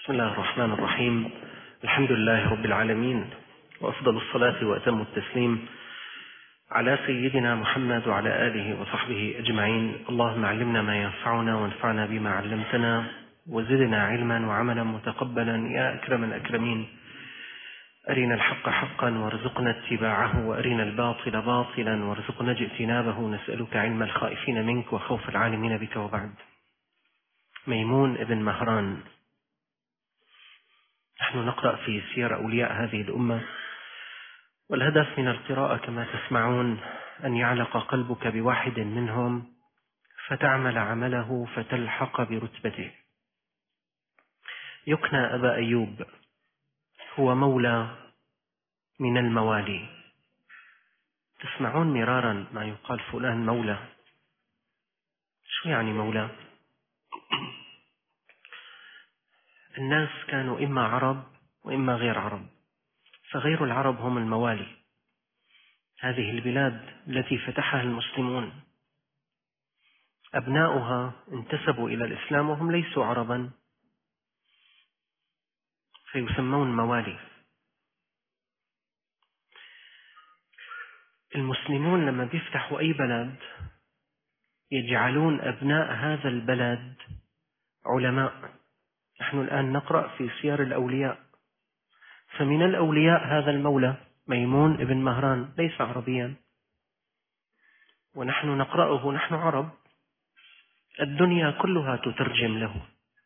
بسم الله الرحمن الرحيم. الحمد لله رب العالمين، وأفضل الصلاة وأتم التسليم على سيدنا محمد وعلى آله وصحبه أجمعين. اللهم علمنا ما ينفعنا وانفعنا بما علمتنا وزدنا علما وعملا متقبلا يا أكرم الأكرمين. أرنا الحق حقا وارزقنا اتباعه، وأرنا الباطل باطلا وارزقنا اجتنابه. نسألك علم الخائفين منك وخوف العالمين بك. وبعد. ميمون ابن مهران. نحن نقرأ في سير أولياء هذه الأمة، والهدف من القراءة كما تسمعون أن يعلق قلبك بواحد منهم فتعمل عمله فتلحق برتبته. يكنى أبا أيوب، هو مولى من الموالي. تسمعون مرارا ما يقال فلان مولى. شو يعني مولى؟ الناس كانوا إما عرب وإما غير عرب، فغير العرب هم الموالي. هذه البلاد التي فتحها المسلمون أبناؤها انتسبوا إلى الإسلام وهم ليسوا عربا، فيسمون موالي. المسلمون لما بيفتحوا أي بلد يجعلون أبناء هذا البلد علماء. نحن الآن نقرأ في سير الأولياء، فمن الأولياء هذا المولى ميمون ابن مهران، ليس عربيا، ونحن نقرأه، نحن عرب، الدنيا كلها تترجم له.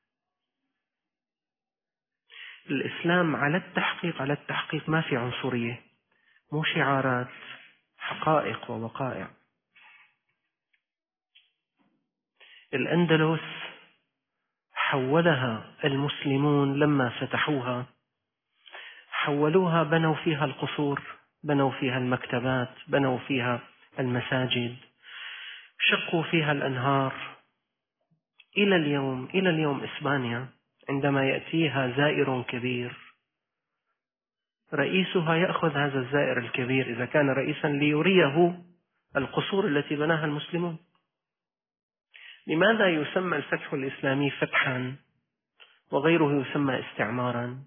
الإسلام على التحقيق ما في عنصرية، مو شعارات، حقائق ووقائع. الأندلس حولها المسلمون لما فتحوها، حولوها، بنوا فيها القصور، بنوا فيها المكتبات، بنوا فيها المساجد، شقوا فيها الأنهار. إلى اليوم إسبانيا عندما يأتيها زائر كبير، رئيسها يأخذ هذا الزائر الكبير إذا كان رئيسا ليريه القصور التي بناها المسلمون. لماذا يسمى الفتح الإسلامي فتحا وغيره يسمى استعمارا؟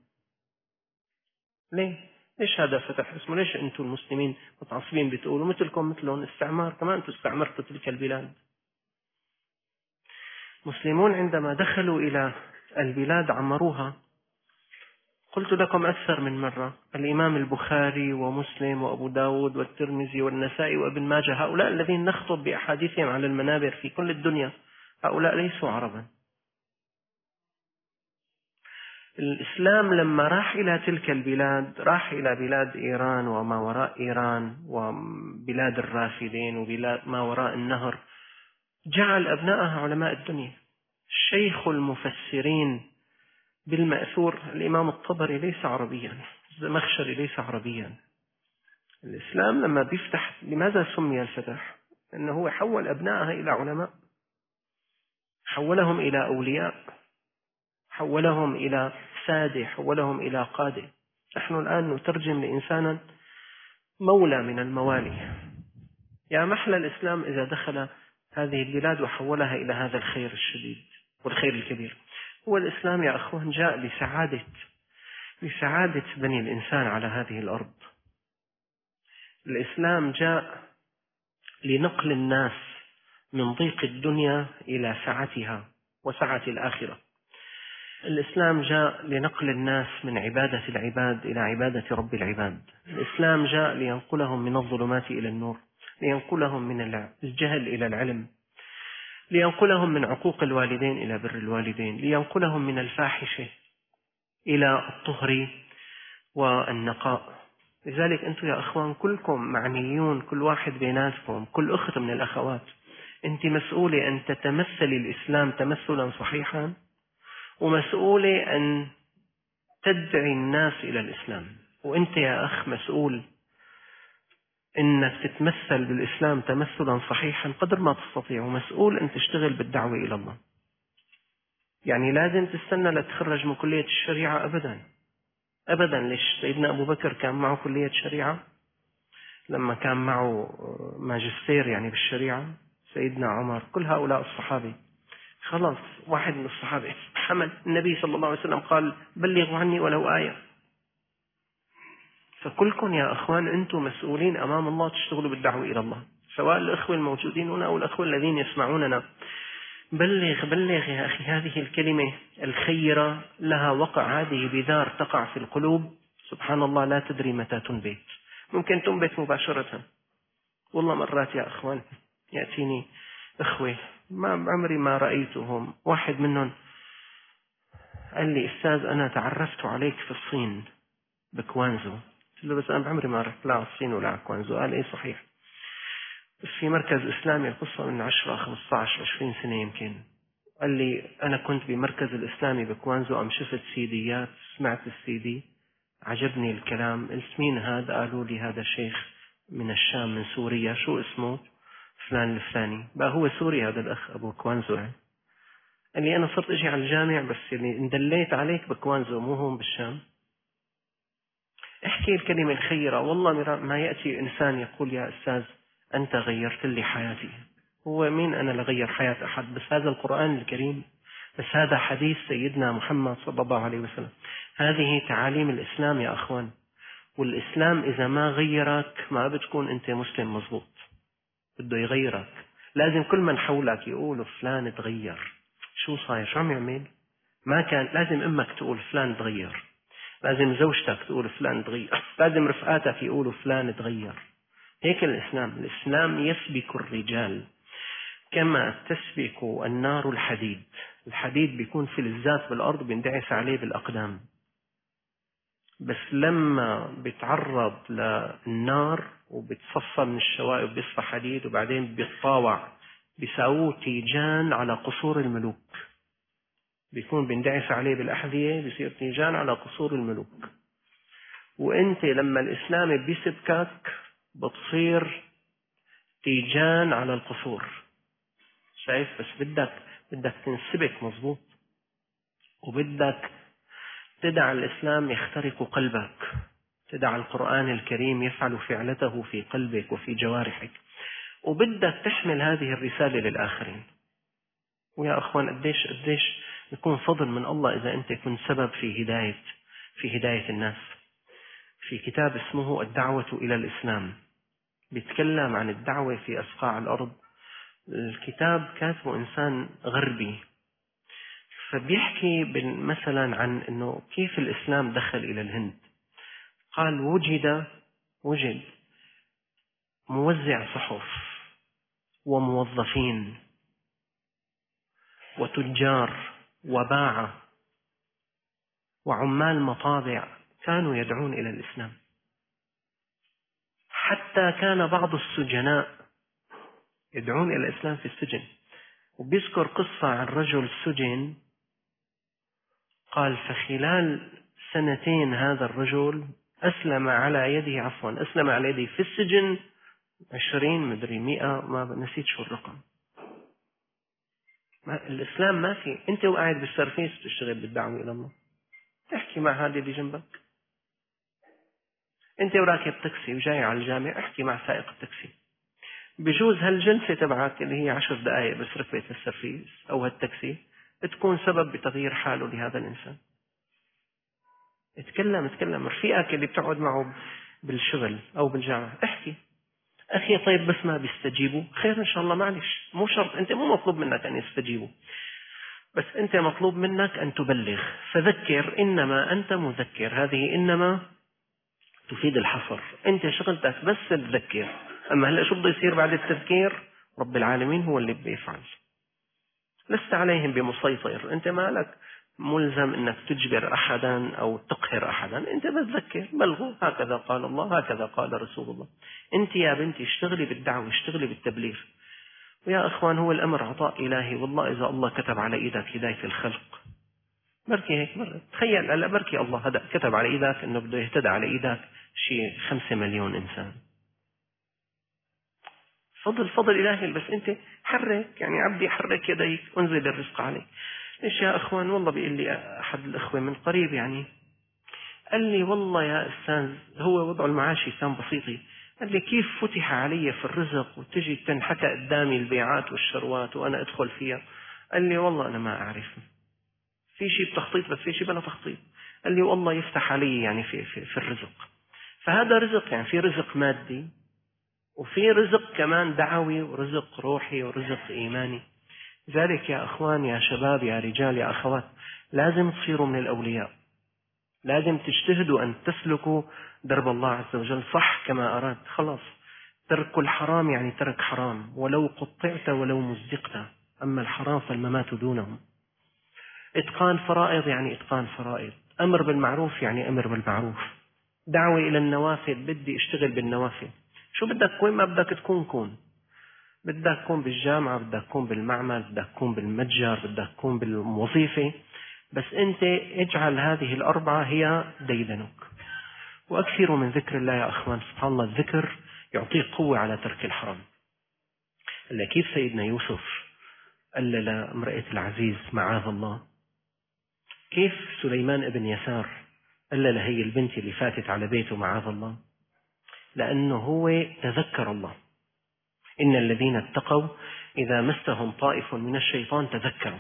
ليش هذا فتح اسمه؟ ليش أنتم المسلمين متعصبين بتقولوا مثلكم مثلهم استعمار؟ كمان أنتم استعمرتوا تلك البلاد. مسلمون عندما دخلوا إلى البلاد عمروها. قلت لكم أكثر من مرة، الإمام البخاري ومسلم وأبو داود والترمذي والنسائي وابن ماجه، هؤلاء الذين نخطب بأحاديثهم على المنابر في كل الدنيا، هؤلاء ليسوا عربا. الإسلام لما راح إلى تلك البلاد، راح إلى بلاد إيران وما وراء إيران وبلاد الرافدين وبلاد ما وراء النهر، جعل أبنائها علماء الدنيا. شيخ المفسرين بالمأثور الإمام الطبري ليس عربيا، الزمخشري ليس عربيا. الإسلام لما بيفتح، لماذا سمي الفتح؟ لأنه هو حول أبنائها إلى علماء، حولهم إلى أولياء، حولهم إلى سادة، حولهم إلى قادة. نحن الآن نترجم لإنسانا مولى من الموالي. يا محلى الإسلام إذا دخل هذه البلاد وحولها إلى هذا الخير الشديد والخير الكبير. هو الإسلام يا أخوان جاء لسعادة بني الإنسان على هذه الأرض. الإسلام جاء لنقل الناس من ضيق الدنيا إلى سعتها وسعة الآخرة. الإسلام جاء لنقل الناس من عبادة العباد إلى عبادة رب العباد. الإسلام جاء لينقلهم من الظلمات إلى النور، لينقلهم من الجهل إلى العلم، لينقلهم من عقوق الوالدين إلى بر الوالدين، لينقلهم من الفاحشة إلى الطهر والنقاء. لذلك أنتم يا أخوان كلكم معنيون، كل واحد بيناتكم، كل أخت من الأخوات، أنت مسؤولة أن تتمثل الإسلام تمثلا صحيحا، ومسؤولة أن تدعي الناس إلى الإسلام. وأنت يا أخ مسؤول إنك تتمثل بالإسلام تمثلا صحيحا قدر ما تستطيع، ومسؤول أن تشتغل بالدعوة إلى الله. يعني لازم تستنى لتخرج من كلية الشريعة؟ أبدا. ليش؟ سيدنا أبو بكر كان معه كلية شريعة لما كان معه ماجستير يعني بالشريعة. سيدنا عمر، كل هؤلاء الصحابة خلاص واحد من الصحابة حمل النبي صلى الله عليه وسلم قال بلغوا عني ولو آية. فكلكم يا أخوان أنتم مسؤولين أمام الله تشتغلوا بالدعوة إلى الله، سواء الأخوة الموجودين هنا أو الأخوة الذين يسمعوننا. بلغ يا أخي، هذه الكلمة الخيرة لها وقع، هذه بذار تقع في القلوب سبحان الله لا تدري متى تنبت، ممكن تنبت مباشرة. والله مرات يا أخوان يأتيني أخوة ما عمري ما رأيتهم، واحد منهم قال لي أستاذ أنا تعرفت عليك في الصين بكوانزو. قلت له بس أنا بعمري ما رحت لا على الصين ولا على كوانزو. قال إيه صحيح، بس في مركز إسلامي، القصة من 10 15 20 سنة يمكن. قال لي أنا كنت بمركز الإسلامي بكوانزو، أم شفت سيديات، سمعت السيدي عجبني الكلام، قلت مين هذا؟ قالوا لي هذا شيخ من الشام من سوريا، شو اسمه؟ فلان الفلاني. بقى هو سوري هذا الأخ أبو كوانزو يعني. قال لي أنا صرت أجي على الجامع بس يعني اندليت عليك بكوانزو مو هون بالشام. احكي الكلمة الخيرة. والله ما يأتي إنسان يقول يا أستاذ أنت غيرت لي حياتي. هو مين أنا لغير حياة أحد؟ بس هذا القرآن الكريم، بس هذا حديث سيدنا محمد صلى الله عليه وسلم، هذه تعاليم الإسلام يا أخوان. والإسلام إذا ما غيرك ما بتكون أنت مسلم مضبوط، بده يغيرك. لازم كل من حولك يقولوا فلان تغير. شو صاير؟ شو عم يعمل؟ ما كان لازم أمك تقول فلان تغير، لازم زوجتك تقول فلان تغير، لازم رفقاتك يقولوا فلان تغير. هيك الإسلام يسبك الرجال كما تسبك النار الحديد. الحديد بيكون فلزات بالأرض بيندعس عليه بالأقدام، بس لما بيتعرض للنار وبتصفى من الشوائب بيصفى حديد، وبعدين بيتطاوع بيساووه تيجان على قصور الملوك، بيكون بيندعس عليه بالأحذية بيصير تيجان على قصور الملوك. وانت لما الإسلام بيسبكك بتصير تيجان على القصور. شايف؟ بس بدك تنسبك مظبوط، وبدك تدع الإسلام يخترق قلبك، تدع القرآن الكريم يفعل فعلته في قلبك وفي جوارحك، وبدك تحمل هذه الرسالة للآخرين. ويا أخوان قديش يكون فضل من الله إذا أنت كنت سبب في هداية الناس. في كتاب اسمه الدعوة إلى الإسلام بيتكلم عن الدعوة في أصقاع الأرض. الكتاب كاتبه إنسان غربي، فبيحكي مثلا عن أنه كيف الإسلام دخل إلى الهند. قال وجد موزع صحف وموظفين وتجار وباعة وعمال مطابع كانوا يدعون إلى الإسلام. حتى كان بعض السجناء يدعون إلى الإسلام في السجن. وبيذكر قصة عن رجل سجن، قال فخلال 2 هذا الرجل أسلم على يده في السجن 20 مدري 100 ما نسيت شو الرقم. الإسلام ما في. أنت وقاعد بالسرفيس تشتغل بالدعوة إلى الله، تحكي مع هذا اللي جنبك. أنت وراكب تاكسي وجاي على الجامع، احكي مع سائق التاكسي. بجوز هالجلسة تبعك اللي هي 10 دقائق بس ركبت السرفيس أو هالتاكسي تكون سبب بتغيير حاله لهذا الإنسان. اتكلم رفيقك اللي بتقعد معه بالشغل أو بالجامعة، احكي أخي طيب بس ما بيستجيبوا، خير إن شاء الله معلش، مو شرط، أنت مو مطلوب منك أن يستجيبوا، بس أنت مطلوب منك أن تبلغ. فذكر إنما أنت مذكر، هذه إنما تفيد الحصر. أنت شغلتك بس تذكر، أما هلأ شو بده يصير بعد التذكير؟ رب العالمين هو اللي بده يفعل. لست عليهم بمسيطر، أنت مالك ملزم أنك تجبر أحدا أو تقهر أحدا، أنت بتذكر بلغوا هكذا قال الله هكذا قال رسول الله. أنت يا بنتي اشتغلي بالدعوة، اشتغلي بالتبليغ. ويا أخوان هو الأمر عطاء إلهي. والله إذا الله كتب على إيدك هداية الخلق، بركي هيك مرة تخيل هلا بركي الله هذا كتب على إيدك أنه بده يهتدى على إيدك شيء 5 مليون إنسان. فضل إلهي. بس أنت حرك، يعني عبدي حرك يديك وانزل الرزق عليك. ليش يا أخوان؟ والله بيقول لي أحد الأخوة من قريب يعني، قال لي والله يا أستاذ هو وضعه المعاشي كان بسيطي، قال لي كيف فتح علي في الرزق وتجي تنحكى قدامي البيعات والشروات وأنا أدخل فيها. قال لي والله أنا ما أعرف، في شيء بتخطيط بس في شيء بلا تخطيط. قال لي والله يفتح علي يعني في الرزق. فهذا رزق، يعني في رزق مادي وفي رزق كمان دعوي ورزق روحي ورزق إيماني. ذلك يا أخوان يا شباب يا رجال يا أخوات، لازم تصيروا من الأولياء، لازم تجتهدوا أن تسلكوا درب الله عز وجل صح كما أراد. خلاص، ترك الحرام يعني ترك حرام، ولو قطعت ولو مزقت، أما الحرام فالممات دونه. إتقان فرائض يعني إتقان فرائض، أمر بالمعروف يعني أمر بالمعروف، دعوة إلى النوافل بدي اشتغل بالنوافل. شو بدك، وين ما بدك تكون كون، بدك تكون بالجامعة، بدك تكون بالمعمل، بدك تكون بالمتجر، بدك تكون بالوظيفة، بس أنت اجعل هذه الأربعة هي ديدنك. وأكثروا من ذكر الله يا أخوان، سبحان الله الذكر يعطيك قوة على ترك الحرام. إلا كيف سيدنا يوسف قال لامرأة العزيز معاذ الله، كيف سليمان ابن يسار قال لهي البنت اللي فاتت على بيته معاذ الله، لأنه هو تذكر الله. إن الذين اتقوا إذا مسهم طائف من الشيطان تذكروا.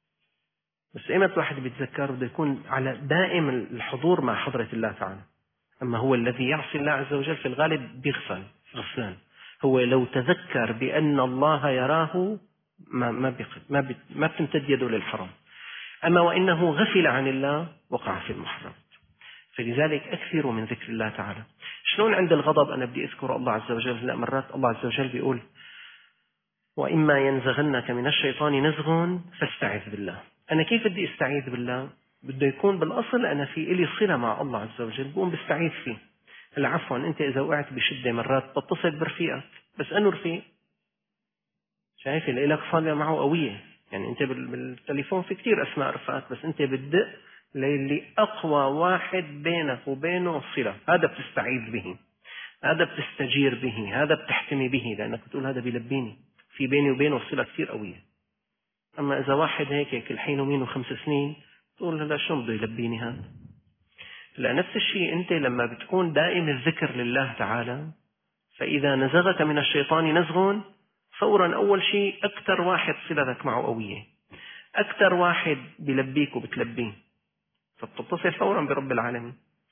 بس إيمت واحد بيتذكر بده يكون على دائم الحضور مع حضرة الله تعالى. أما هو الذي يعصي الله عز وجل في الغالب بيغفل غفلان. هو لو تذكر بأن الله يراه ما بتمتد يده للحرام. أما وإنه غفل عن الله وقع في المحرم. فلذلك أكثروا من ذكر الله تعالى. شلون عند الغضب أنا بدي أذكر الله عز وجل؟ لا، مرات الله عز وجل بيقول وإما ينزغنك من الشيطان نزغ فاستعذ بالله. أنا كيف بدي استعيذ بالله؟ بده يكون بالأصل أنا في إلي صلة مع الله عز وجل، بقوم بستعيذ فيه. هلا عفوا، أنت إذا وقعت بشدة مرات تتصل برفيقك، بس أنه رفيق شايف اللي لك صلة معه قوية. يعني أنت بالتليفون في كتير أسماء رفقات، بس أنت بتدق للي أقوى واحد بينك وبينه صلة، هذا بتستعيذ به، هذا بتستجير به، هذا بتحتمي به، لأنك بتقول هذا بيلبيني، في بيني وبينه صلة كتير قوية. أما إذا واحد هيك كل حين ومين و5 سنين تقول هلا شو بده يلبيني هذا؟ لا، نفس الشيء أنت لما بتكون دائم الذكر لله تعالى، فإذا نزغك من الشيطان نزغ فورا أول شيء أكثر واحد صلتك معه قوية، أكثر واحد بيلبيك وبتلبيه، فبتتصل فورا برب العالمين،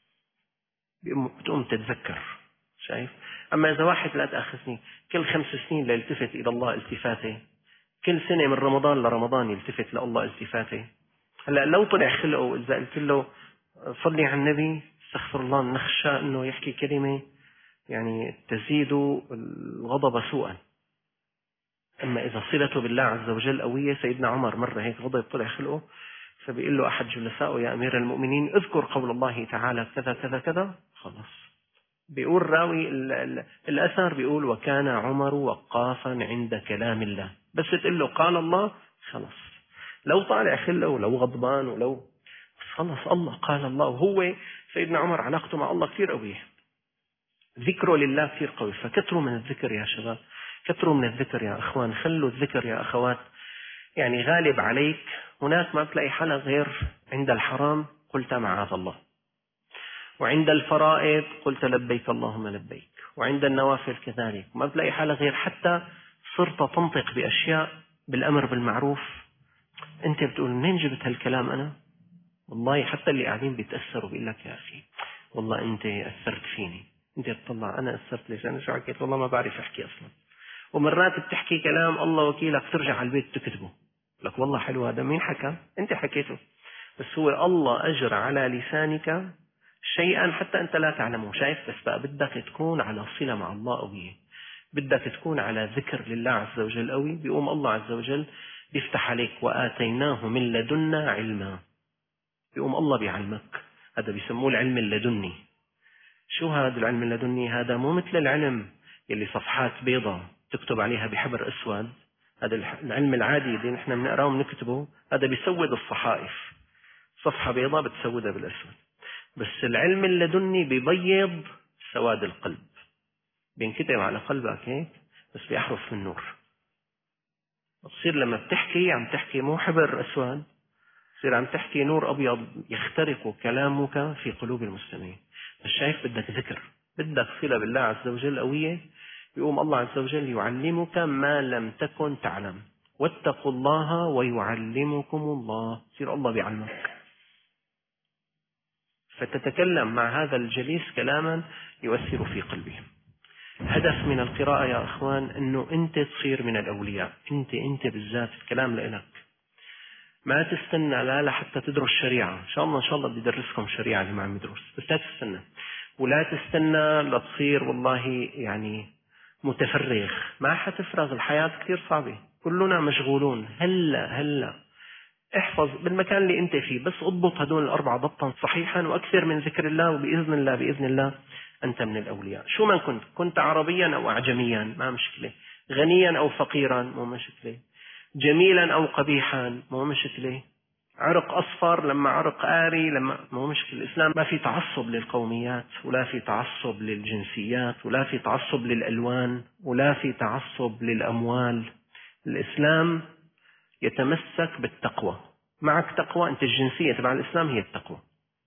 بتقوم تتذكر. شايف؟ أما إذا واحد لا تأخذني كل 5 سنين ليلتفت إلى الله التفاته، كل سنة من رمضان لرمضان يلتفت لله التفاته. هلا لو طلع خلقه إذا قلت له صلي على النبي، استغفر الله، نخشى أنه يحكي كلمة يعني تزيد الغضب سوءا. أما إذا صلته بالله عز وجل قوية، سيدنا عمر مرة هيك غضب طلع خلقه، فبيقول له أحد جلسائه يا أمير المؤمنين اذكر قول الله تعالى كذا كذا كذا، خلاص. بيقول راوي الأثر بيقول وكان عمر وقافا عند كلام الله، بس تقول له قال الله خلاص، لو طالع خلقه ولو غضبان ولو خلاص الله قال الله. وهو سيدنا عمر علاقته مع الله كثير قوية، ذكره لله كثير قوي. فكثروا من الذكر يا شباب، كثروا من الذكر يا أخوان، خلوا الذكر يا أخوات يعني غالب عليك. هناك ما بتلاقي حالة غير عند الحرام قلت معاذ الله، وعند الفرائض قلت لبيك اللهم لبيك، وعند النوافل كذلك. ما بتلاقي حالة غير حتى صرت تنطق بأشياء بالأمر بالمعروف أنت بتقول منين جبت هالكلام أنا؟ والله حتى اللي قاعدين بيتأثروا بيقول لك يا أخي والله أنت أثرت فيني. أنت تطلع أنا أثرت ليش؟ أنا شو حكيت؟ والله ما بعرف أحكي أصلا. ومرات بتحكي كلام الله وكيلك ترجع على البيت تكتبه لك والله حلو هذا، مين حكى؟ أنت حكيته، بس هو الله أجرى على لسانك شيئا حتى أنت لا تعلمه. شايف؟ بس بقى بدك تكون على صلة مع الله قوية، بدك تكون على ذكر لله عز وجل قوي، بيقوم الله عز وجل بيفتح عليك وآتيناه من لدنا علما، بيقوم الله بيعلمك. هذا بيسموه العلم اللدني. شو هذا العلم اللدني؟ هذا مو مثل العلم اللي صفحات بيضاء تكتب عليها بحبر أسود، هذا العلم العادي اللي نحن بنقراه ونكتبه، هذا بيسود الصحائف، صفحة بيضاء بتسودها بالأسود. بس العلم اللدني بيبيض سواد القلب، بينكتب على قلبك هيك بس بأحرف من نور. تصير لما بتحكي عم تحكي مو حبر أسود، تصير عم تحكي نور أبيض يخترق كلامك في قلوب المستمعين. بس شايف؟ بدك ذكر، بدك صلة بالله عز وجل قوية، يقوم الله عز وجل يعلمك ما لم تكن تعلم. واتقوا الله ويعلمكم الله. يصير الله بيعلمك، فتتكلم مع هذا الجليس كلاما يؤثر في قلبه. هدف من القراءة يا أخوان أنه أنت تصير من الأولياء، أنت بالذات الكلام لإلك. ما تستنى لا لحتى تدرس شريعة، إن شاء الله بدي أدرسكم شريعة اللي ما عم يدرس، بس لا تستنى، ولا تستنى لتصير والله يعني متفرغ. ما حتفرغ، الحياة كثير صعبة، كلنا مشغولون. هلا احفظ بالمكان اللي انت فيه، بس اضبط هدول ال4 ضبطا صحيحا، واكثر من ذكر الله، وبإذن الله انت من الأولياء. شو ما كنت عربيا او اعجميا ما مشكلة، غنيا او فقيرا مو مشكلة، جميلا او قبيحا مو مشكلة، عرق أصفر لما عرق آري لما مو مشكلة. الإسلام ما في تعصب للقوميات، ولا في تعصب للجنسيات، ولا في تعصب للألوان، ولا في تعصب للأموال. الإسلام يتمسك بالتقوى. معك تقوى، أنت الجنسية تبع الإسلام هي التقوى.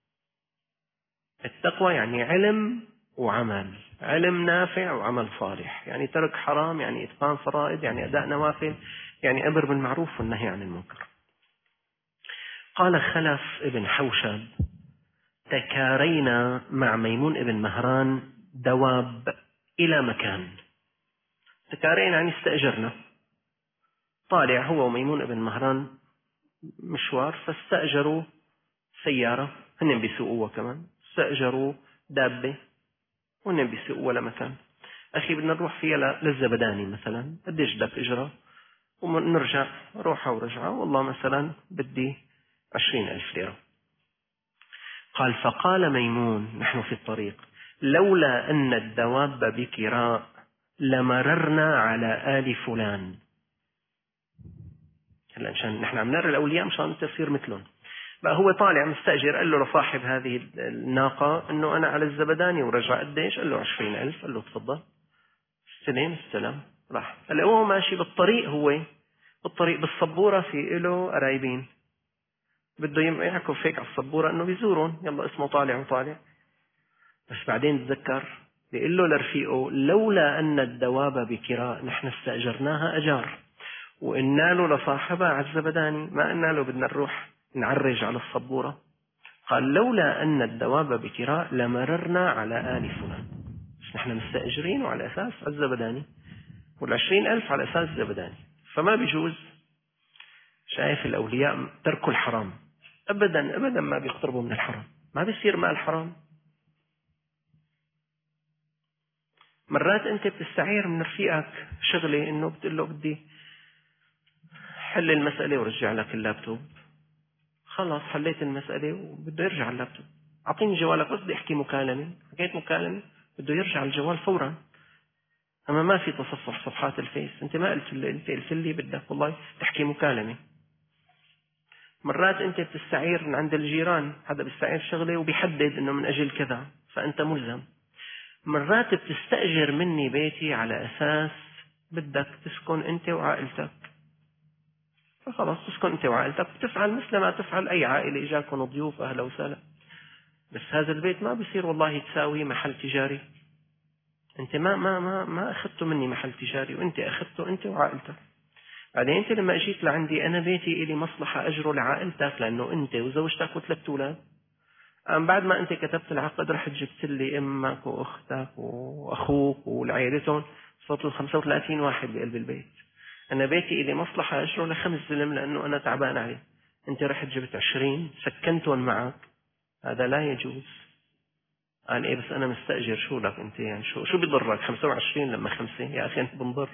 التقوى يعني علم وعمل، علم نافع وعمل صالح، يعني ترك حرام، يعني إتقان فرائض، يعني أداء نوافل، يعني أمر بالمعروف والنهي عن المنكر. قال خلف ابن حوشب: تكارينا مع ميمون ابن مهران دواب إلى مكان. تكارينا يعني استأجرنا، طالع هو وميمون ابن مهران مشوار، فاستأجروا سيارة، هن بيسوقوها كمان، استأجروا دابة وهن بيسوقوها لمكان. أخي بدنا نروح فيها للزبداني مثلا، قديش بدك إجرة ونرجع، روحة ورجعة، والله مثلا بدي 20,000 ليرة. قال: فقال ميمون: نحن في الطريق، لولا أن الدواب بكراء لمررنا على آل فلان. هلا مشان نحن عم نرى الأولياء مشان تصير مثلهم. بقى هو طالع مستأجر، قال له لصاحب هذه الناقة إنه أنا على الزبداني ورجع قديش؟ قال له 20,000. قال له تفضل، استلم. راح. هلا هو ماشي بالطريق، هو بالطريق بالصبورة في له قرايبين، بده يعكف هيك على الصبورة إنه بيزورون، يلا اسمه طالع. بس بعدين تذكر بيقول له لرفيقه: لولا أن الدواب بكراء، نحن استأجرناها أجار، وإنا له لصاحبها على الزبداني، ما قلنا له بدنا نروح نعرج على الصبورة. قال: لولا أن الدواب بكراء لمررنا على آل فلان. بس نحن مستأجرين وعلى أساس الزبداني، وال20,000 على أساس الزبداني، فما بيجوز. شايف الأولياء تركوا الحرام، أبدا ما بيقتربوا من الحرام، ما بيصير مال حرام. مرات أنت بتستعير من رفيقك شغلة، إنه بتقول له بدي حل المسألة ورجع لك اللابتوب، خلاص حليت المسألة وبده يرجع اللابتوب. أعطيني جوالك بس بدي أحكي مكالمة، حكيت مكالمة بده يرجع الجوال فورا. أما ما في تصفح صفحات الفيس، أنت ما قلت لي، أنت قلت لي بدك والله تحكي مكالمة. مرات أنت بتستعير من عند الجيران، هذا بيستعير شغلة وبيحدد إنه من أجل كذا، فأنت ملزم. مرات بتستأجر مني بيتي على أساس بدك تسكن أنت وعائلتك، فخلاص تسكن أنت وعائلتك، بتفعل مثل ما تفعل أي عائلة إجاكم ضيوف أهلا وسهلا. بس هذا البيت ما بيصير والله تساوي محل تجاري. أنت ما أخذته مني محل تجاري، وأنت أخذته أنت وعائلتك. بعدين أنت لما أجيت لعندي أنا بيتي إلي مصلحة أجره لعائلتك، لأنه أنت وزوجتك و3 أولاد. بعد ما أنت كتبت العقد رحت جبت لي أمك وأختك وأخوك والعائلتهم، صوتوا 35 واحد بقلب البيت. أنا بيتي إلي مصلحة أجره ل5 زلم لأنه أنا تعبان عليه. أنت رحت جبت 20 سكنتهم معك، هذا لا يجوز. قال إيه بس أنا مستأجر، شو لك أنت يعني شو بيضرك 25 لما 5؟ يا أخي أنت بنضر.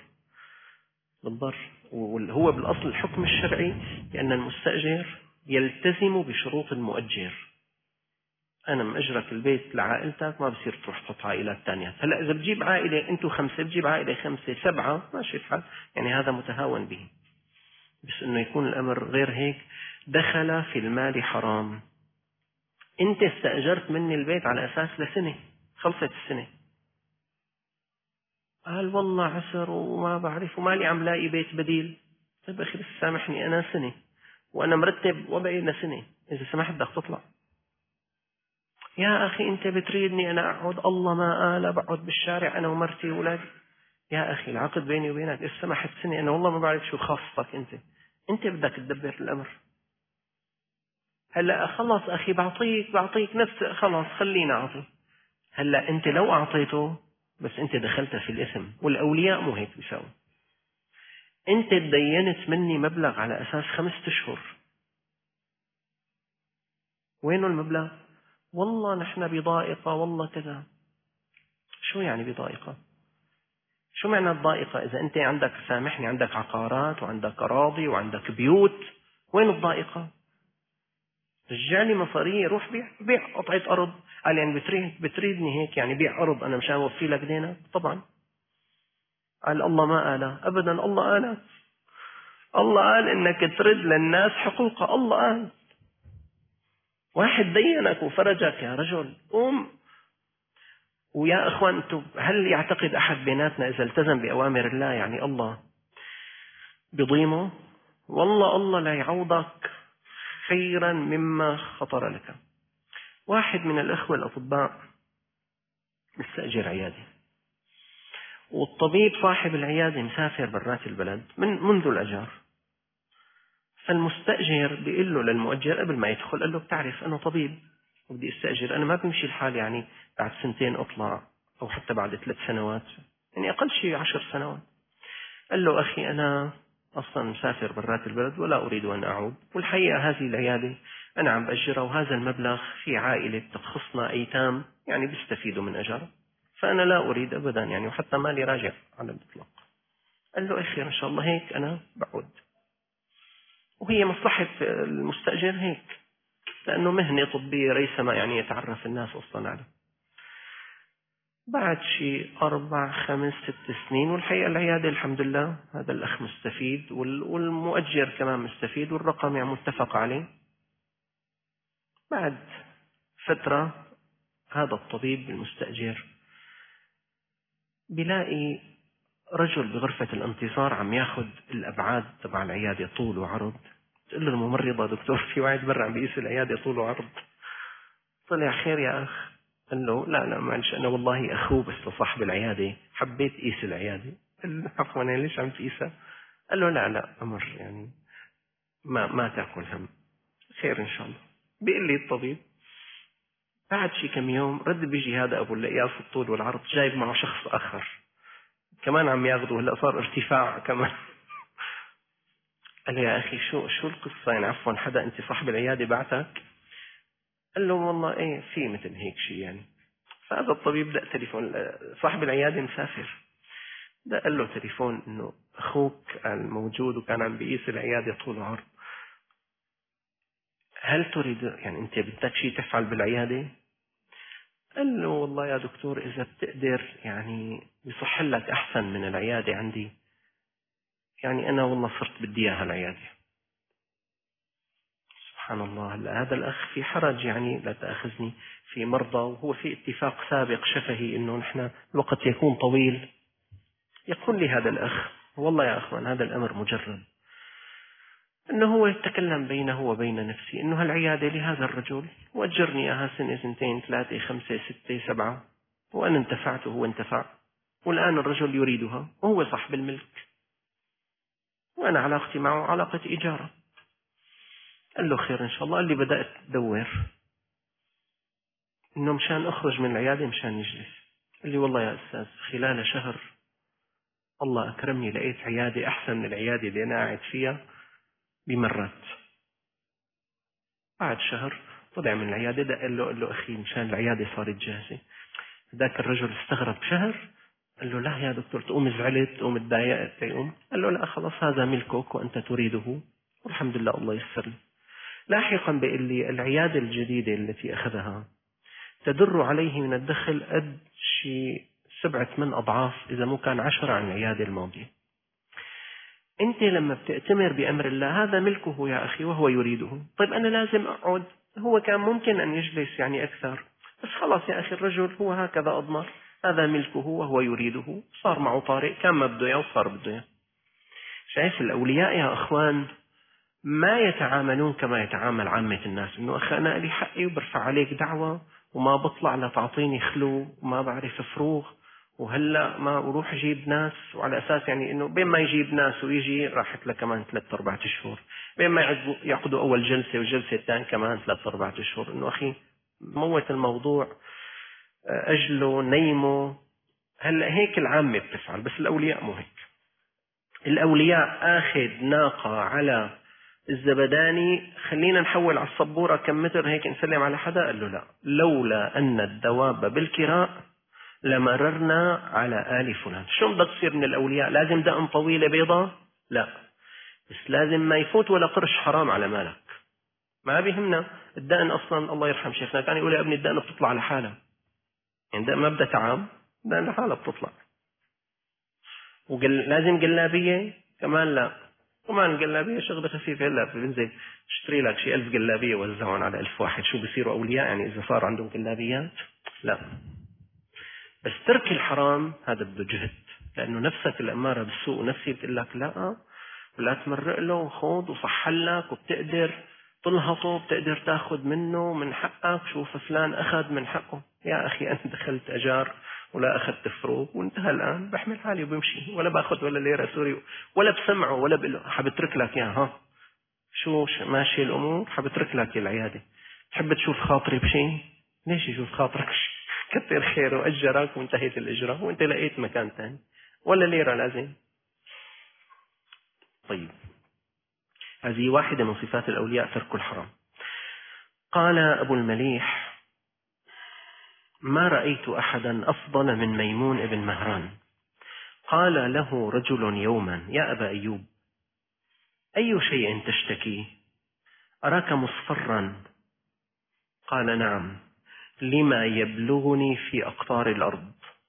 وهو بالأصل الحكم الشرعي لأن المستأجر يلتزم بشروط المؤجر. أنا مأجرك البيت لعائلتك، ما بصير تروح تحط عائلات تانية. هلأ إذا بجيب عائلة أنتوا 5، بجيب عائلة 5 7 ماشي الحال، يعني هذا متهاون به. بس إنه يكون الأمر غير هيك، دخل في المال حرام. أنت استأجرت مني البيت على أساس لسنة، خلصت السنة، قال والله عسر وما بعرف ومالي عم لاقي بيت بديل. طيب أخي بس سامحني، أنا سنة وأنا مرتب وضعي لسنة، إذا سمحت بدك تطلع. يا أخي أنت بتريدني أنا أقعد، الله ما قال بقعد بالشارع أنا ومرتي وولادي. يا أخي العقد بيني وبينك إيش سمحت سنة، أنا والله ما بعرف شو خاصتك أنت بدك تدبر الأمر. هلا خلص أخي بعطيك نفس، خلاص خلينا أعطي. هلا أنت لو أعطيته بس أنت دخلت في الإثم، والأولياء مو هيك بيساوي. أنت تدينت مني مبلغ على أساس 5 أشهر، وينه المبلغ؟ والله نحن بضائقة، والله كذا. شو يعني بضائقة؟ شو معنى الضائقة؟ إذا أنت عندك، سامحني، عندك عقارات وعندك أراضي وعندك بيوت، وين الضائقة؟ رجع لي مصاري، روح بيع قطعة أرض. قال يعني بتريدني هيك يعني بيع أرض أنا مشان أوفي لك دينك؟ طبعا. قال الله ما قال أبدا، الله قال. الله قال إنك ترد للناس حقوقها، الله قال. واحد دينك وفرجك يا رجل، قوم. ويا إخوان، هل يعتقد أحد بيناتنا إذا التزم بأوامر الله يعني الله بضيمه؟ والله الله لا يعوضك خيرا مما خطر لك. واحد من الأخوة الأطباء مستأجر عيادة، والطبيب صاحب العيادة مسافر برات البلد منذ الأجار. فالمستأجر بيقول له للمؤجر قبل ما يدخل، قال له بتعرف أنا طبيب وبدي استأجر، أنا ما بمشي الحال يعني بعد 2 أطلع، أو حتى بعد 3 سنوات، يعني أقل شيء 10 سنوات. قال له أخي أنا أصلا مسافر برات البلد ولا أريد أن أعود، والحقيقة هذه العيادة أنا عم بأجرها، وهذا المبلغ في عائلة تخصنا أيتام يعني بيستفيدوا من أجرها، فأنا لا أريد أبدا يعني، وحتى مالي راجع على الإطلاق. قال له أخي إن شاء الله هيك أنا بعود، وهي مصلحة المستأجر هيك، لأنه مهنة طبية ريثما يعني يتعرف الناس أصلا عليه. بعد شيء 4 5 6 سنين، والحقيقة العيادة الحمد لله هذا الأخ مستفيد، والمؤجر كمان مستفيد، والرقم يعني متفق عليه. بعد فترة هذا الطبيب المستأجر بيلاقي رجل بغرفة الانتظار عم ياخذ الأبعاد تبع العيادة طول وعرض. تقول له الممرضة دكتور في واحد برا عم بيقيس العيادة طول وعرض. طلع خير يا أخ؟ قال له لا معلش، أنا والله أخوه بس لصاحب العيادة، حبيت قيس العيادة. قال له عفوا ليش عم تقيسها؟ قال له لا أمر يعني ما تأكل هم، خير إن شاء الله. بيقول لي الطبيب بعد شي كم يوم رد بيجي هذا أبو القياس الطول والعرض جايب معه شخص آخر كمان عم ياخذوا، هلا صار ارتفاع كمان. قال له يا أخي شو القصة يعني؟ عفوا حدا أنت صاحب العيادة بعتك؟ قال له والله إيه في مثل هيك شيء يعني. فهذا الطبيب دق تليفون صاحب العيادة مسافر، ده قال له تليفون إنه أخوك الموجود وكان عم بيقيس العيادة طول وعرض، هل تريد يعني أنت بدك شيء تفعل بالعيادة؟ قال له والله يا دكتور إذا بتقدر يعني يصح لك أحسن من العيادة عندي، يعني أنا والله صرت بدي إياها العيادة. سبحان الله. هلا هذا الأخ في حرج يعني، لا تأخذني في مرضى، وهو في اتفاق سابق شفهي إنه نحن الوقت يكون طويل. يقول لي هذا الأخ والله يا أخوان هذا الأمر مجرد، إنه هو يتكلم بينه وبين نفسه إنه هالعيادة لهذا الرجل وأجرني إياها 1 2 3 5 6 7، وأنا انتفعت وهو انتفع، والآن الرجل يريدها وهو صاحب الملك، وأنا علاقتي معه علاقة إيجار. قال له خير إن شاء الله. قال لي بدأت أدور إنه مشان أخرج من العيادة مشان يجلس. قال لي والله يا أستاذ خلال شهر الله أكرمني لقيت عيادة أحسن من العيادة اللي أنا قاعد فيها بمرات. بعد شهر طلع من العيادة، ده قال له أخي مشان العيادة صارت جاهزة. ذاك الرجل استغرب شهر. قال له لا يا دكتور، تقوم زعلت تقوم تضايقت يقوم؟ قال له لا خلاص هذا ملكك وأنت تريده والحمد لله الله يسر لي. لاحقا بيقول لي العيادة الجديدة التي أخذها تدر عليه من الدخل قد شيء 7 8 أضعاف إذا مو كان 10 عن العيادة الماضية. أنت لما بتأتمر بأمر الله هذا ملكه يا أخي وهو يريده. طيب أنا لازم أقعد، هو كان ممكن أن يجلس يعني أكثر، بس خلاص يا أخي الرجل هو هكذا أضمر، هذا ملكه وهو يريده، صار معه طارئ كان ما بده إياه وصار بده إياه. شايف الأولياء يا أخوان ما يتعاملون كما يتعامل عامة الناس، إنه أخي أنا لي حقي وبرفع عليك دعوة وما بطلع لتعطيني خلو وما بعرف فروغ وهلا ما أروح أجيب ناس، وعلى أساس يعني إنه بين ما يجيب ناس ويجي راحت له كمان 3-4 أشهر، بين ما يعقدوا أول جلسة والجلسة الثانية كمان 3-4 أشهر. إنه أخي موت الموضوع، أجله نيمه. هلا هيك العامة بتفعل، بس الأولياء مو هيك. الأولياء آخذ ناقة على الزبداني، خلينا نحول على الصبورة كم متر هيك نسلم على حدا. قال له لا، لولا أن الدواب بالكراء لمررنا على آل فلان. شو بدك تصير من الأولياء؟ لازم دقن طويلة بيضة؟ لا، بس لازم ما يفوت ولا قرش حرام على مالك. ما بيهمنا الدقن أصلا. الله يرحم شيخنا كان يقول يا ابني الدقن بتطلع لحالها، يعني دقن ما بدها تعب، دقن لحالها بتطلع. لازم قلابية كمان؟ لا، كمان القلابية شغلة خفيفة. هلا بنزل اشتري لك شي 1000 قلابية وزعهم على 1000 واحد، شو بيصيروا أولياء يعني إذا صار عندهم قلابيات؟ لا. بس ترك الحرام هذا بده جهد، لأنه نفسك الأمارة بالسوء ونفسي بتقول لك لا، ولا تمرق له وخوض وصحلك، وبتقدر تلهطه، بتقدر تاخذ منه من حقك. شوف فلان أخذ من حقه، يا أخي أنا دخلت أجار ولا أخذت فروق وانتهى الآن، بحمل حالي وبمشي، ولا باخذ ولا ليرة سوري، ولا بسمعه ولا بقول له حبترك لك يا ها شو ماشي الأمور، حبترك لك العيادة، تحب تشوف خاطري بشيء؟ ليش يشوف خاطرك؟ كتر خيره أجرك وانتهيت الإجرة وانت لقيت مكان ثاني، ولا ليرة لازم. طيب، هذه واحدة من صفات الأولياء، ترك الحرام. قال أبو المليح: ما رأيت أحدا أفضل من ميمون بن مهران. قال له رجل يوما: يا أبا أيوب، أي شيء تشتكي؟ أراك مصفرا. قال: نعم، لما يبلغني في أقطار الأرض.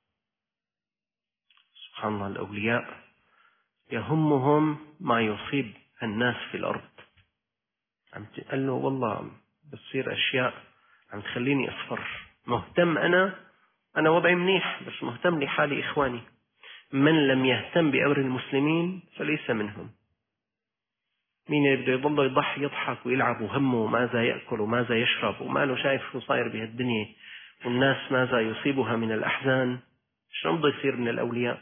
سبحان الله، الأولياء يهمهم ما يصيب الناس في الأرض. قال له: والله بتصير أشياء عم تخليني أصفر، مهتم أنا وضعي منيح، بس مهتم لحالي إخواني. من لم يهتم بأمر المسلمين فليس منهم. مين اللي بده يضل يضحي يضحك ويلعب وهمه ماذا يأكل وماذا يشرب وما له شايف شو صاير بهالدنيا والناس ماذا يصيبها من الأحزان؟ شو بده يصير من الأولياء؟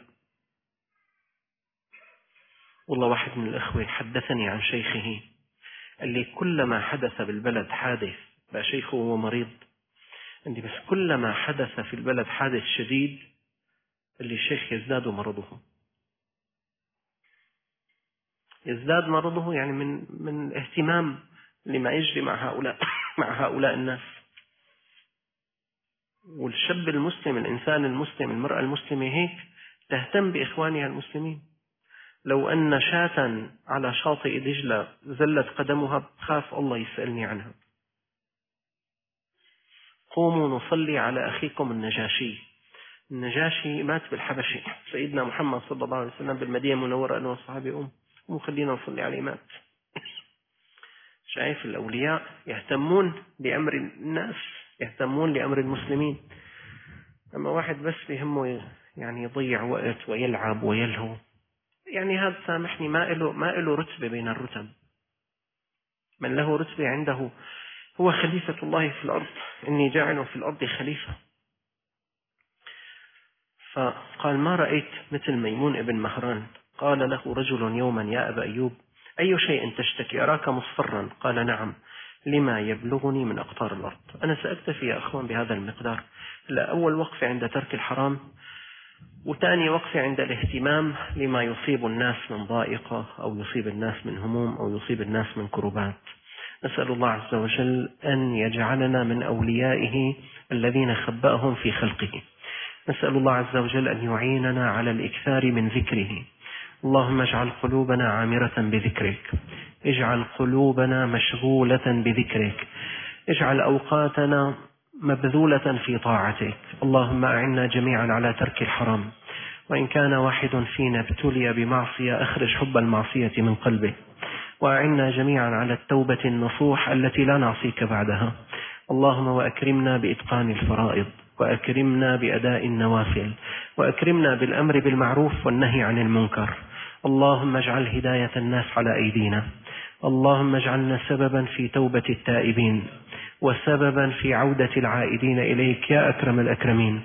والله واحد من الأخوة حدثني عن شيخه اللي كلما حدث بالبلد حادث، بقى شيخه هو مريض، عندي بس كلما حدث في البلد حادث شديد اللي الشيخ يزداد مرضه، يزداد مرضه، يعني من اهتمام لما يجري مع هؤلاء الناس. والشاب المسلم، الإنسان المسلم، المرأة المسلمة هيك تهتم بإخوانها المسلمين. لو أن شاة على شاطئ دجلة زلت قدمها بخاف الله يسألني عنها. قوموا نصلي على أخيكم النجاشي. النجاشي مات بالحبشة، سيدنا محمد صلى الله عليه وسلم بالمدينة المنورة أنه والصحابة وخلينا نصلي عليه، مات. شايف الأولياء يهتمون بأمر الناس، يهتمون لأمر المسلمين. أما واحد بس بيهمه يعني يضيع وقت ويلعب ويلهو، يعني هذا سامحني ما له رتبة بين الرتب. من له رتبة عنده هو خليفة الله في الأرض، إني جاعل في الأرض خليفة. فقال: ما رأيت مثل ميمون ابن مهران. قال له رجل يوما: يا أبا أيوب، أي شيء تشتكي؟ أراك مصفرا. قال: نعم، لما يبلغني من أقطار الأرض. أنا سأكتفي يا أخوان بهذا المقدار. أول وقفة عند ترك الحرام، وثاني وقفة عند الاهتمام لما يصيب الناس من ضائقة أو يصيب الناس من هموم أو يصيب الناس من كربات. نسأل الله عز وجل أن يجعلنا من أوليائه الذين خبأهم في خلقه. نسأل الله عز وجل أن يعيننا على الإكثار من ذكره. اللهم اجعل قلوبنا عامرة بذكرك، اجعل قلوبنا مشغولة بذكرك، اجعل أوقاتنا مبذولة في طاعتك. اللهم أعنا جميعا على ترك الحرام، وإن كان واحد فينا ابتلي بمعصية أخرج حب المعصية من قلبه، وأعنا جميعا على التوبة النصوح التي لا نعصيك بعدها. اللهم وأكرمنا بإتقان الفرائض، وأكرمنا بأداء النوافل، وأكرمنا بالأمر بالمعروف والنهي عن المنكر. اللهم اجعل هداية الناس على أيدينا. اللهم اجعلنا سببا في توبة التائبين، وسببا في عودة العائدين إليك يا أكرم الأكرمين.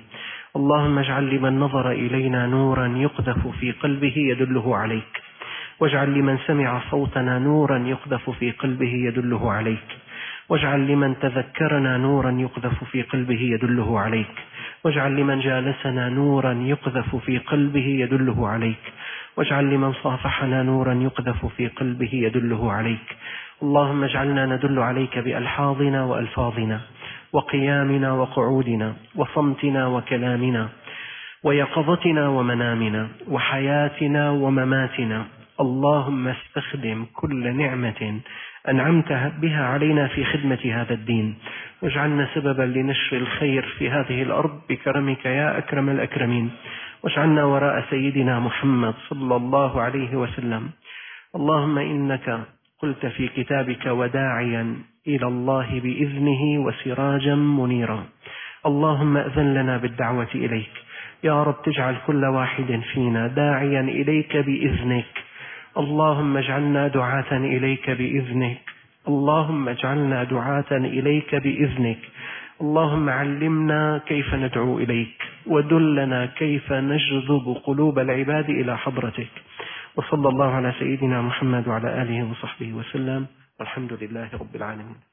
اللهم اجعل لمن نظر إلينا نورا يقذف في قلبه يدله عليك، واجعل لمن سمع صوتنا نورا يقذف في قلبه يدله عليك، واجعل لمن تذكرنا نورا يقذف في قلبه يدله عليك، واجعل لمن جالسنا نورا يقذف في قلبه يدله عليك، واجعل لمن صافحنا نورا يقذف في قلبه يدله عليك. اللهم اجعلنا ندل عليك بألحاظنا وألفاظنا وقيامنا وقعودنا وصمتنا وكلامنا ويقظتنا ومنامنا وحياتنا ومماتنا. اللهم استخدم كل نعمة أنعمت بها علينا في خدمة هذا الدين، واجعلنا سببا لنشر الخير في هذه الأرض بكرمك يا أكرم الأكرمين، واجعلنا وراء سيدنا محمد صلى الله عليه وسلم. اللهم إنك قلت في كتابك: وداعيا إلى الله بإذنه وسراجا منيرا. اللهم أذن لنا بالدعوة إليك يا رب، تجعل كل واحد فينا داعيا إليك بإذنك. اللهم اجعلنا دعاة إليك بإذنك، اللهم اجعلنا دعاة إليك بإذنك. اللهم علمنا كيف ندعو إليك، ودلنا كيف نجذب قلوب العباد إلى حضرتك. وصلى الله على سيدنا محمد وعلى آله وصحبه وسلم، والحمد لله رب العالمين.